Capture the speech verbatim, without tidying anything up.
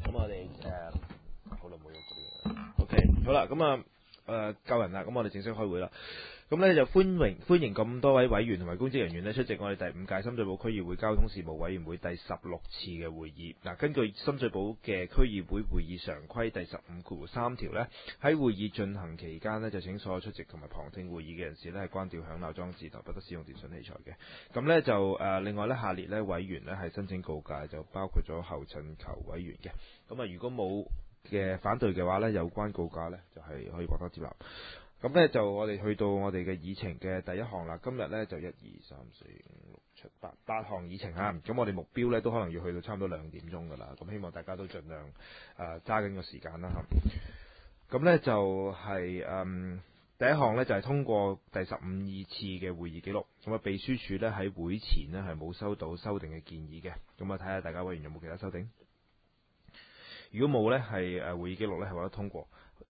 咁我哋誒好耐冇用過呢個 OK，好啦，咁啊誒夠人啦，咁我哋正式開會啦。咁咧就歡迎歡迎咁多位委員同埋公職人員咧出席我哋第五屆深水埗區議會交通事務委員會第十六次嘅會議。嗱，根據深水埗嘅區議會會議常規第十五括三條咧，喺會議進行期間呢，就請所有出席同埋旁聽會議嘅人士咧係關掉響鬧裝置同不得使用電訊器材嘅。咁咧就誒、呃、另外咧下列咧委員咧係申請告誡，就包括咗侯振球委員嘅。咁啊如果冇嘅反對嘅話咧，有關告誡咧就係、是、可以獲得接納。咁咧就我哋去到我哋嘅議程嘅第一項啦。今日咧就一二三四五六七八八項議程嚇。咁我哋目標咧都可能要去到差唔多兩點鐘噶啦。咁希望大家都盡量誒揸緊個時間啦嚇。咁咧就係、是、誒、嗯、第一項咧就係、是、通過第十五二次嘅會議記錄。咁啊秘書處咧喺會前呢係冇收到修訂嘅建議嘅。咁啊睇下大家委員有冇其他修訂。如果冇咧係誒會議記錄咧係獲得通過。